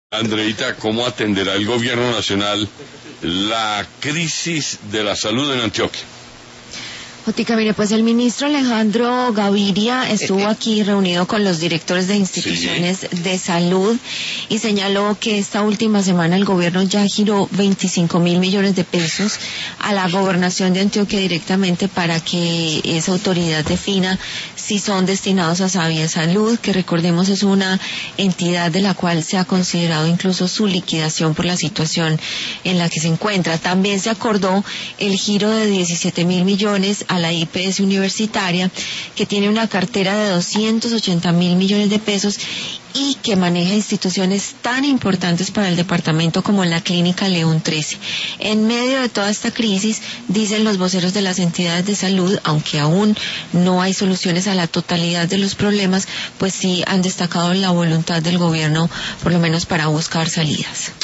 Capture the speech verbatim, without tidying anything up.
Andreita, ¿cómo atenderá el gobierno nacional la crisis de la salud en Antioquia? Otica, mire, pues el ministro Alejandro Gaviria estuvo aquí reunido con los directores de instituciones sí. de salud y señaló que esta última semana el gobierno ya giró veinticinco mil millones de pesos a la gobernación de Antioquia directamente para que esa autoridad defina si son destinados a Sabia Salud, que recordemos es una entidad de la cual se ha considerado incluso su liquidación por la situación en la que se encuentra. También se acordó el giro de diecisiete mil millones a la I P S universitaria, que tiene una cartera de doscientos ochenta mil millones de pesos y que maneja instituciones tan importantes para el departamento como la Clínica León trece. En medio de toda esta crisis, dicen los voceros de las entidades de salud, aunque aún no hay soluciones a la totalidad de los problemas, pues sí han destacado la voluntad del gobierno, por lo menos para buscar salidas.